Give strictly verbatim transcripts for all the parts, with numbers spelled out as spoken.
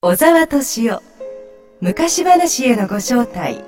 小沢敏夫昔話へのご招待。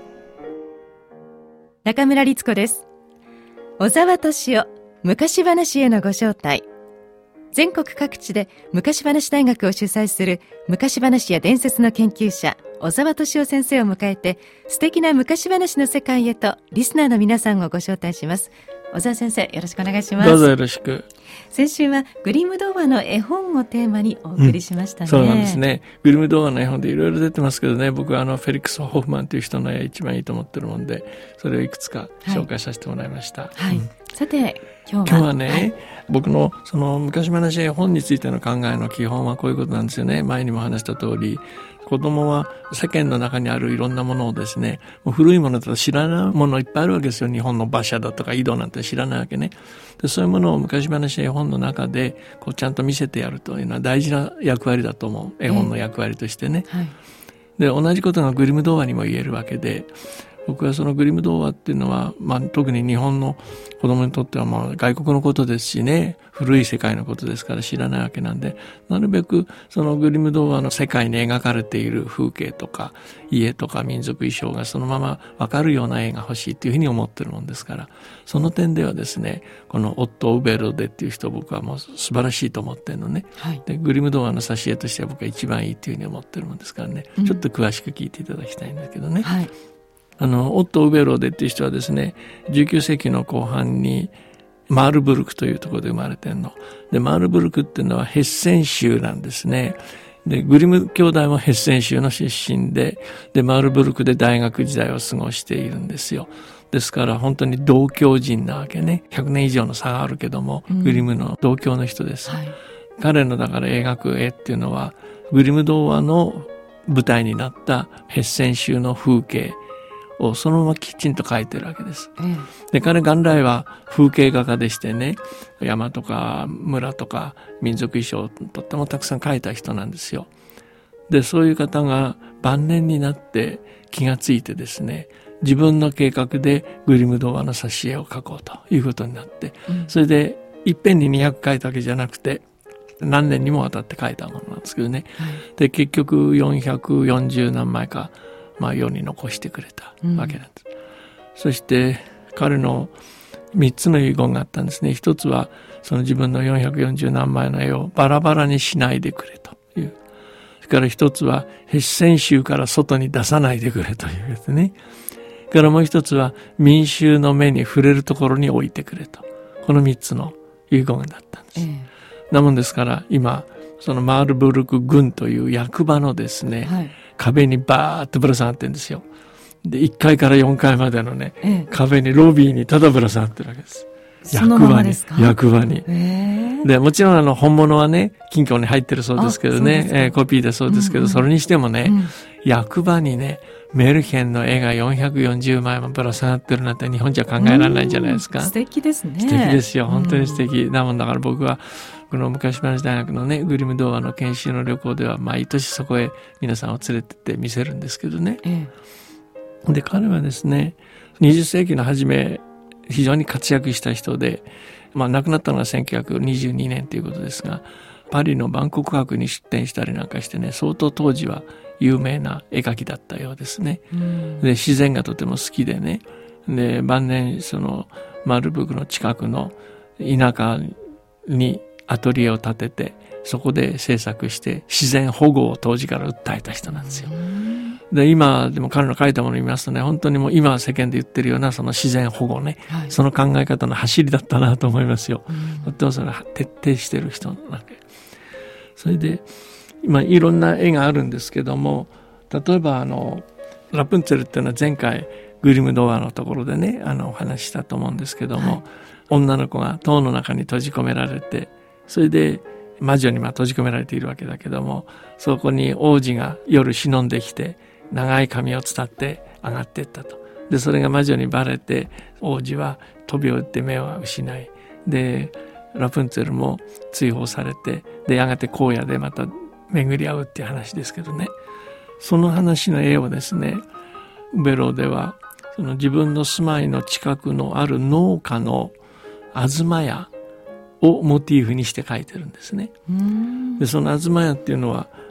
中村律子です。小沢敏夫昔話へのご招待。全国各地で昔話大学を主催する昔話や伝説の研究者小沢敏夫先生を迎えて、素敵な昔話の世界へとリスナーの皆さんをご招待します。小沢先生、よろしくお願いします。 どうぞよろしく。 先週はグリム童話の絵本をテーマにお送りしましたね、 うん、そうなんですね。グリム童話の絵本でいろいろ出てますけどね、僕はあのフェリックス・ホフマンという人の絵一番いいと思ってるもんで、それをいくつか紹介させてもらいました、 はいはい、うん、さて今日は今日はね、はい、僕のその昔話絵本についての考えの基本はこういうことなんですよね。前にも話した通り、子供は世間の中にあるいろんなものをですね、もう古いものだと知らないものいっぱいあるわけですよ。日本の馬車だとか井戸なんて知らないわけね。でそういうものを昔話絵本の中でこうちゃんと見せてやるというのは大事な役割だと思う。絵本の役割としてね、えーはい、で同じことがグリム童話にも言えるわけで、僕はそのグリム童話っていうのは、まあ、特に日本の子供にとってはまあ外国のことですしね、古い世界のことですから知らないわけなんで、なるべくそのグリム童話の世界に描かれている風景とか家とか民族衣装がそのまま分かるような絵が欲しいっていうふうに思ってるもんですから、その点ではですね、このオットー・ウベロデっていう人、僕はもう素晴らしいと思ってるのね、はい、でグリム童話の挿絵としては僕は一番いいっていうふうに思ってるもんですからね、うん、ちょっと詳しく聞いていただきたいんだけどね、はい、あのオットー・ウベロデっていう人はですね、じゅうきゅう世紀の後半にマールブルクというところで生まれてるので、マールブルクっていうのはヘッセン州なんですね。でグリム兄弟もヘッセン州の出身で、でマールブルクで大学時代を過ごしているんですよ。ですから本当に同郷人なわけね。ひゃくねん以上の差があるけども、うん、グリムの同郷の人です、はい、彼のだから描く絵っていうのはグリム童話の舞台になったヘッセン州の風景をそのままきちんと描いてるわけです、うん、で彼元来は風景画家でしてね、山とか村とか民族衣装をとってもたくさん描いた人なんですよ。でそういう方が晩年になって気がついてですね、自分の計画でグリム童話の挿絵を描こうということになって、うん、それでいっぺんににひゃく描いたわけじゃなくて何年にもわたって描いたものなんですけどね、はい、で結局よんひゃくよんじゅう何枚かまあ、世に残してくれたわけなんです、うん、そして彼のみっつの遺言があったんですね。一つはその自分のよんひゃくよんじゅう何枚の絵をバラバラにしないでくれという。それから一つはヘッセン州から外に出さないでくれというですね。それからもう一つは民衆の目に触れるところに置いてくれと。このみっつの遺言だったんです、えー、なもんですから今そのマールブルク郡という役場のですね、はい、壁にバーッとぶら下がってるんですよ。でいっかいからよんかいまでのね、ええ、壁にロビーにただぶら下がってるわけです。 そのままですか？ 役場に、 えー、 でもちろんあの本物はね金庫に入ってるそうですけどね、えー、コピーでそうですけど、うんうん、それにしてもね、うん、役場にねメルヘンの絵がよんひゃくよんじゅうまいもぶら下がってるなんて日本じゃ考えられないじゃないですか。 素敵ですね。 素敵ですよ、本当に素敵、うん、なもんだから僕はこの昔話大学のねグリム童話の研修の旅行では毎年そこへ皆さんを連れてって見せるんですけどね、ええ、で彼はですねにじゅっ世紀の初め非常に活躍した人で、まあ、亡くなったのがせんきゅうひゃくにじゅうにねんということですが、パリの万国博に出展したりなんかしてね、相当当時は有名な絵描きだったようですね、うん、で自然がとても好きでね、で晩年そのマルブルクの近くの田舎にアトリエを建ててそこで制作して自然保護を当時から訴えた人なんですよ。で今でも彼の書いたものを見ますとね、本当にもう今世間で言ってるようなその自然保護ね、はい、その考え方の走りだったなと思いますよ。とってもそれ徹底してる人なんで、それで今いろんな絵があるんですけども、例えばあのラプンツェルっていうのは前回グリム童話のところでねあのお話ししたと思うんですけども、はい、女の子が塔の中に閉じ込められて、それで魔女にまあ閉じ込められているわけだけども、そこに王子が夜忍んできて長い髪を伝って上がっていったと。でそれが魔女にバレて王子は飛び降りて目を失い、でラプンツェルも追放されて、でやがて荒野でまた巡り合うっていう話ですけどね、その話の絵をですねウベロではその自分の住まいの近くのある農家の東屋をモチーフにして描いてるんですね。でその東屋っていうのは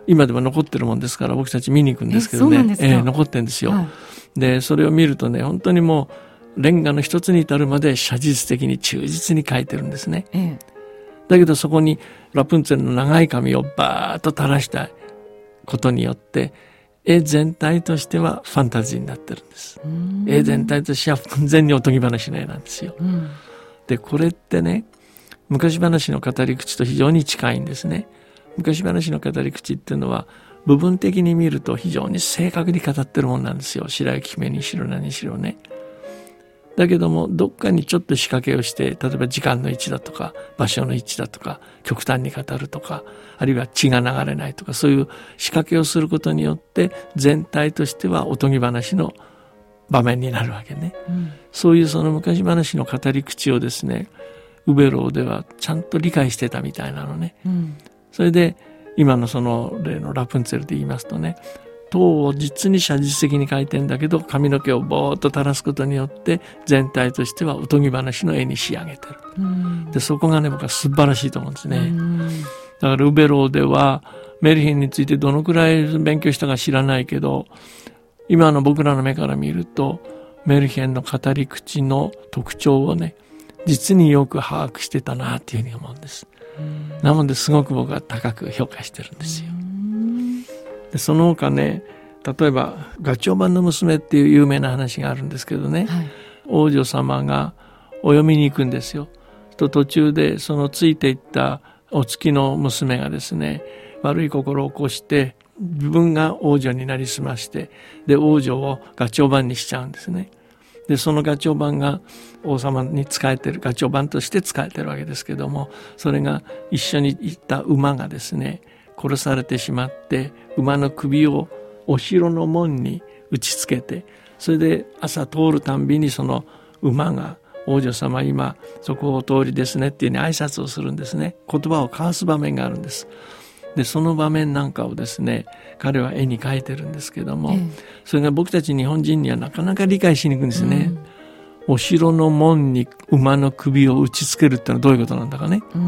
今でも残ってるもんですから僕たち見に行くんですけどね、ええー、残ってるんですよ、はい、でそれを見るとね本当にもうレンガの一つに至るまで写実的に忠実に描いてるんですね、ええ、だけどそこにラプンツェルの長い髪をバーッと垂らしたことによって絵全体としてはファンタジーになってるんです。絵全体としては完全におとぎ話の絵なんですよ、うん、でこれってね昔話の語り口と非常に近いんですね。昔話の語り口っていうのは部分的に見ると非常に正確に語ってるもんなんですよ。白雪姫にしろ何にしろね。だけどもどっかにちょっと仕掛けをして、例えば時間の位置だとか場所の位置だとか極端に語るとか、あるいは血が流れないとか、そういう仕掛けをすることによって全体としてはおとぎ話の場面になるわけね、うん、そういうその昔話の語り口をですねウベローではちゃんと理解してたみたいなのね、うん、それで今のその例のラプンツェルで言いますとね、塔を実に写実的に描いてんだけど髪の毛をぼーっと垂らすことによって全体としてはおとぎ話の絵に仕上げてる、うん、でそこがね僕は素晴らしいと思うんですね、うん、だからウベローではメルヘンについてどのくらい勉強したか知らないけど、今の僕らの目から見るとメルヘンの語り口の特徴をね実によく把握してたなっていうふうに思うんです、うん、なのですごく僕は高く評価してるんですよ、うん、でその他ね、例えばガチョウバンの娘っていう有名な話があるんですけどね、はい、王女様がお嫁に行くんですよ。と途中でそのついていったお付きの娘がですね悪い心を起こして自分が王女になりすまして、で王女をガチョウバンにしちゃうんですね。でそのガチョウバンが王様に仕えてる、ガチョウバンとして仕えてるわけですけども、それが一緒に行った馬がですね殺されてしまって、馬の首をお城の門に打ちつけて、それで朝通るたんびにその馬が王女様今そこをお通りですねっていうふうに挨拶をするんですね。言葉を交わす場面があるんです。でその場面なんかをですね彼は絵に描いてるんですけども、ええ、それが僕たち日本人にはなかなか理解しにくいんですね、うん、お城の門に馬の首を打ちつけるってのはどういうことなんだかね、うん、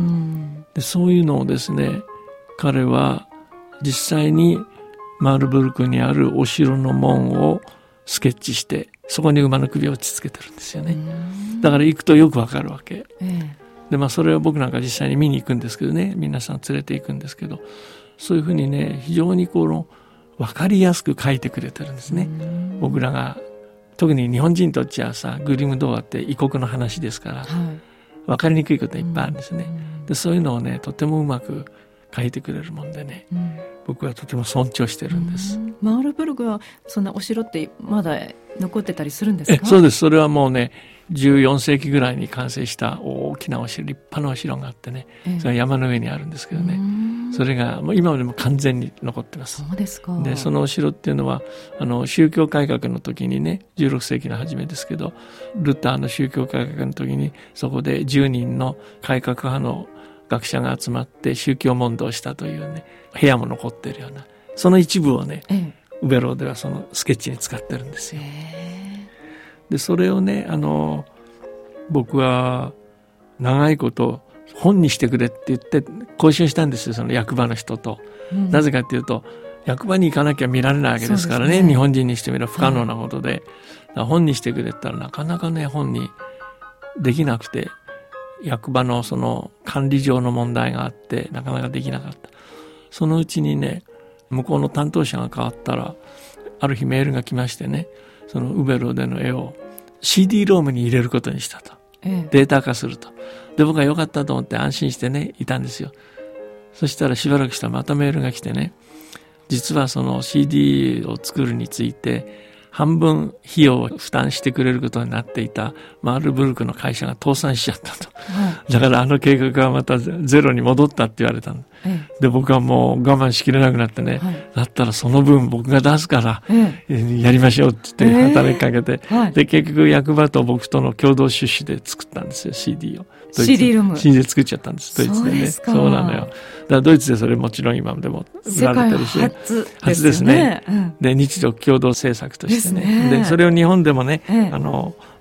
でそういうのをですね彼は実際にマールブルクにあるお城の門をスケッチして、そこに馬の首を打ちつけてるんですよね。だから行くとよくわかるわけ、ええ、でまあそれを僕なんか実際に見に行くんですけどね、皆さん連れて行くんですけど、そういうふうにね非常にこの分かりやすく描いてくれてるんですね。僕らが特に日本人にとっちゃさ、グリム童話って異国の話ですから、はい、分かりにくいこといっぱいあるんですね。でそういうのをねとてもうまく描いてくれるもんでね、うん、僕はとても尊重してるんです。 マールブルクはそんなお城ってまだ残ってたりするんですか？ えそうです。それはもうねじゅうよんせいきぐらいに完成した大きなお城、立派なお城があってね、ええ、それは山の上にあるんですけどね、それがもう今でも完全に残ってます。 そうですか。 でそのお城っていうのはあの宗教改革の時にねじゅうろくせいきの初めですけど、ルターの宗教改革の時にそこでじゅうにんの改革派の学者が集まって宗教問答したというね部屋も残っているような、その一部をね、ええ、ウベローではそのスケッチに使ってるんですよ。でそれをねあの僕は長いこと本にしてくれって言って交渉したんですよ、その役場の人と、うん、なぜかっていうと役場に行かなきゃ見られないわけですから ね, ね日本人にしてみれば不可能なことで、はい、だから本にしてくれって言ったらなかなかね本にできなくて、役場のその管理上の問題があってなかなかできなかった。そのうちにね向こうの担当者が変わったらある日メールが来ましてね、そのウベローでの絵を シーディー ロームに入れることにしたと、ええ、データ化すると。で僕は良かったと思って安心してねいたんですよ。そしたらしばらくしたらまたメールが来てね、実はその シーディー を作るについて半分費用を負担してくれることになっていたマールブルクの会社が倒産しちゃったと、はい、だからあの計画はまたゼロに戻ったって言われたの、ええ、で僕はもう我慢しきれなくなってね、はい、だったらその分僕が出すから、ええ、やりましょうって言って働きかけて、ええはい、で結局役場と僕との共同出資で作ったんですよ シーディー を。 シーディー ルームシーディー で作っちゃったんです、ドイツでね。そうですか。そうなのよ。だからドイツでそれもちろん今でも売られてるし、 世界初ですね。 初ですね、うん、で日露共同制作としてね、でそれを日本でもね、ええ、あの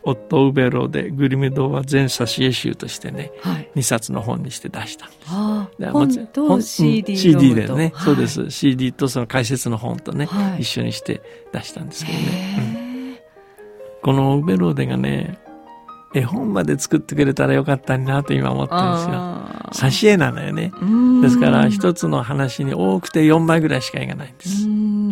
オット・ウベローでグリム童話全挿絵集としてね、 はい、 にさつの本にして出したんです。 ああ、本と シーディーシーディー でね、 はい、 そうです。シーディー とその解説の本とね、 はい、 一緒にして出したんですけどね、うん、このウベローデがね、絵本まで作ってくれたらよかったなと今思ってるんですよ。挿絵なのよね。ですから一つの話に多くてよんまいぐらいしか絵がないんです。 うん、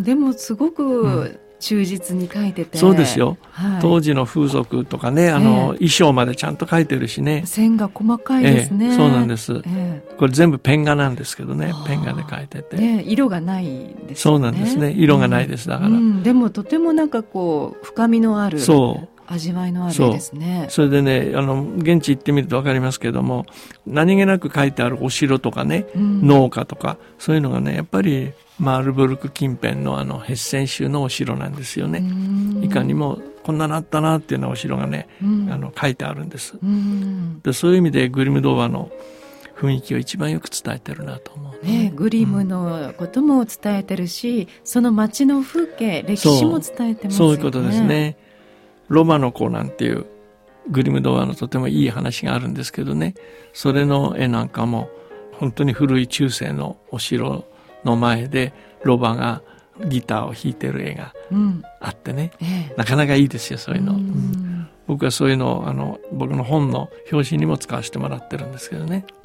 でもすごく忠実に描いてて、うん、 そうですよ、 はい、 当時の風俗とかね、あの、えー、衣装までちゃんと描いてるしね、 線が細かいですね、 えー、そうなんです、 えー、 これ全部ペン画なんですけどね、ペン画で描いてて、 ね、色がないですね。 そうなんですね、色がないです、だから、うん、 でもとてもなんかこう深みのある、そう味わいのある絵ですね。 そ, それでね、あの現地行ってみると分かりますけども、何気なく書いてあるお城とかね、うん、農家とかそういうのがね、やっぱりマールブルク近辺のあのヘッセン州のお城なんですよね。いかにもこんなのあったなっていうようなお城がね、うん、あの書いてあるんです。で、そういう意味でグリム童話の雰囲気を一番よく伝えてるなと思う、ねね、グリムのことも伝えてるし、うん、その街の風景、歴史も伝えてますよね。 そういうことですね。ロマの子なんていうグリム童話のとてもいい話があるんですけどね、それの絵なんかも本当に古い中世のお城の前でロバがギターを弾いてる絵があってね、うん、ええ、なかなかいいですよ、そういうの、うんうん、僕はそういうのをあの僕の本の表紙にも使わせてもらってるんですけどね、うん、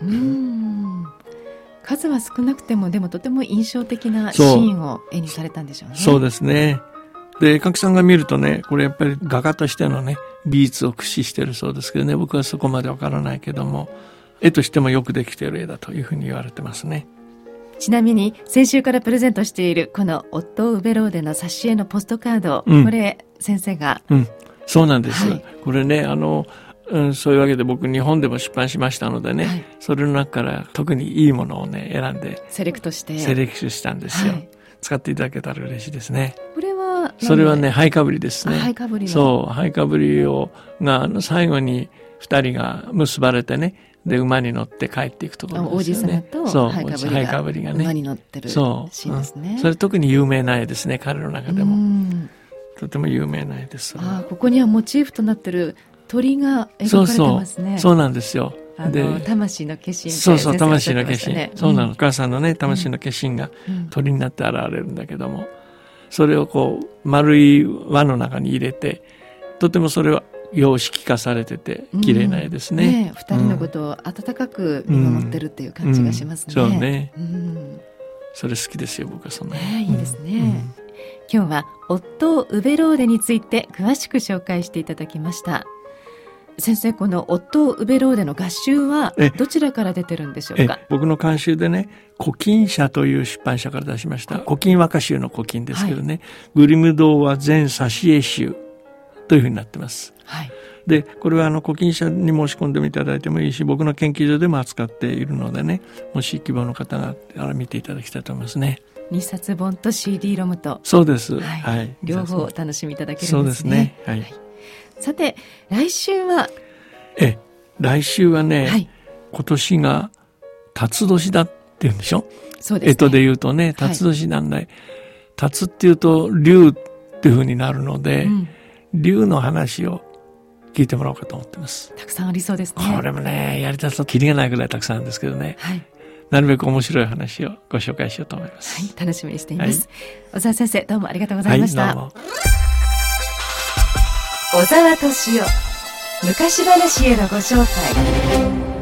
数は少なくてもでもとても印象的なシーンを絵にされたんでしょうね。 そうですね。で、絵描きさんが見るとね、これやっぱり画家としてのね技術を駆使してるそうですけどね、僕はそこまでわからないけども、絵としてもよくできている絵だというふうに言われてますね。 ちなみに先週からプレゼントしているこのオット・ウベローデの挿絵のポストカード、うん、これ先生が、 うん、そうなんです、はい、これね、あの、うん、そういうわけで僕日本でも出版しましたのでね、はい、それの中から特にいいものをね選んでセレクトしてセレクトしたんですよ、はい、使っていただけたら嬉しいですね。 これはそれはね、ハイかぶりですね。 ハイかぶりの、 そう、ハイかぶりをが最後に二人が結ばれてね、で馬に乗って帰っていくところですよね。 王子様とハイかぶりが馬に乗ってるシーンですね。 そう、うん、それ特に有名な絵ですね、彼の中でも。とても有名な絵です。 あ、ここにはモチーフとなってる鳥が描かれてますね。 そうそう、そうなんですよ。 あの魂の化身、 そうそう、魂の化身、そうなの、うん、お母さんのね魂の化身が鳥になって現れるんだけども、うん、それをこう丸い輪の中に入れて、とてもそれは様式化されてて綺麗な絵ですね。うん、ね、二人のことを温かく見守ってるっていう感じがしますね。 うんうん、そうね、うん、それ好きですよ、僕は。そんな、 ね、いいですね、うん、今日はオットー・ウベローデについて詳しく紹介していただきました。先生、このオットー・ウベローデの画集はどちらから出てるんでしょうか？ 僕の監修でね、古今社という出版社から出しました。古今和歌集の古今ですけどね、はい、グリム童話全挿絵集というふうになってます。はい、で、これはあの古今社に申し込んでいただいてもいいし、僕の研究所でも扱っているのでね、もし希望の方があら見ていただきたいと思いますね。 にさつ本と シーディー ロムと、 そうです、 はいはい、両方お楽しみいただけるんですね。 そうですね、はいはい、 さて来週はえ来週はね、はい、今年が辰年だっていうんでしょ。 そうですね、 干支で言うとね、辰年なんだ、はい、辰っていうと龍っていう風になるので、うん、龍の話を聞いてもらおうかと思ってます。 たくさんありそうですね。 これもね、やりたさとキリがないぐらいたくさんあるんですけどね、はい、なるべく面白い話をご紹介しようと思います。 はい、楽しみにしています、はい、小沢先生、どうもありがとうございました。 はい、どうも。 小沢敏夫、昔話へのご招待。